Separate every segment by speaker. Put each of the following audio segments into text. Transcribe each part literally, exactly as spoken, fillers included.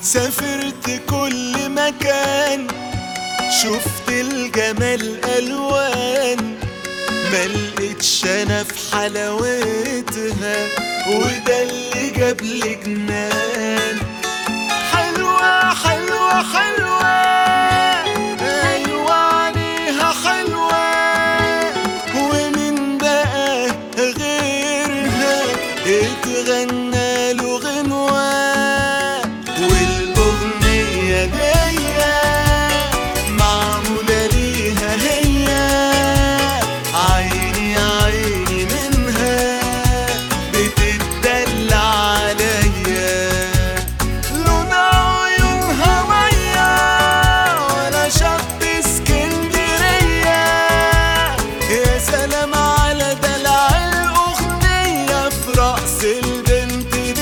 Speaker 1: سافرت كل مكان، شفت الجمال ألوان، ملقتش أنا في حلاوتها، وده اللي جابلي جنان. حلوة حلوة حلوة، أيوة عليها حلوة، ومن بقى غيرها اتغنى له غنوة، والأغنية دي معمولة ليها هي، عيني عيني منها بتتدلع عليا، لون عيونها مية ولا شط اسكندرية، يا سلام على دلع الأغنية في رقص البنت دي.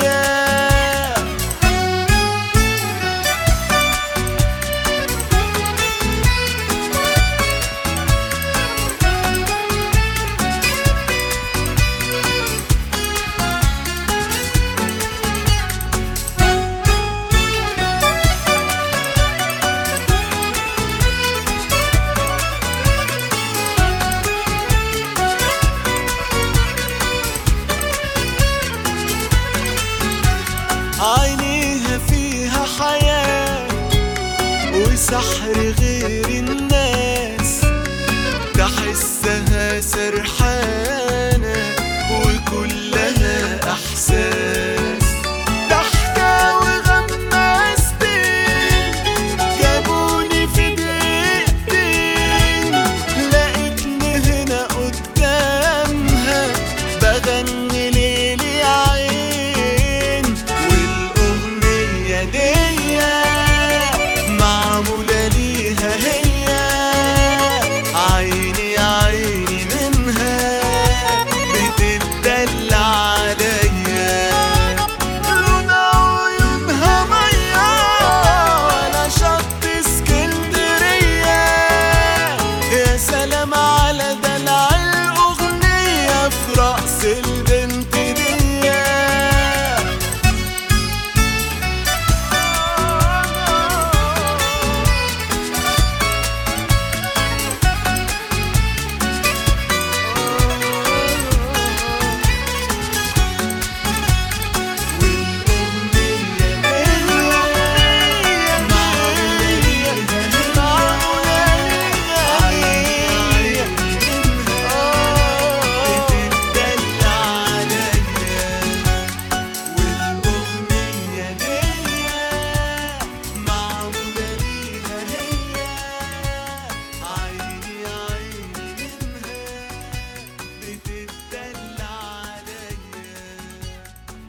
Speaker 1: عينيها فيها حياة وسحر غير الناس، تحسها سرحان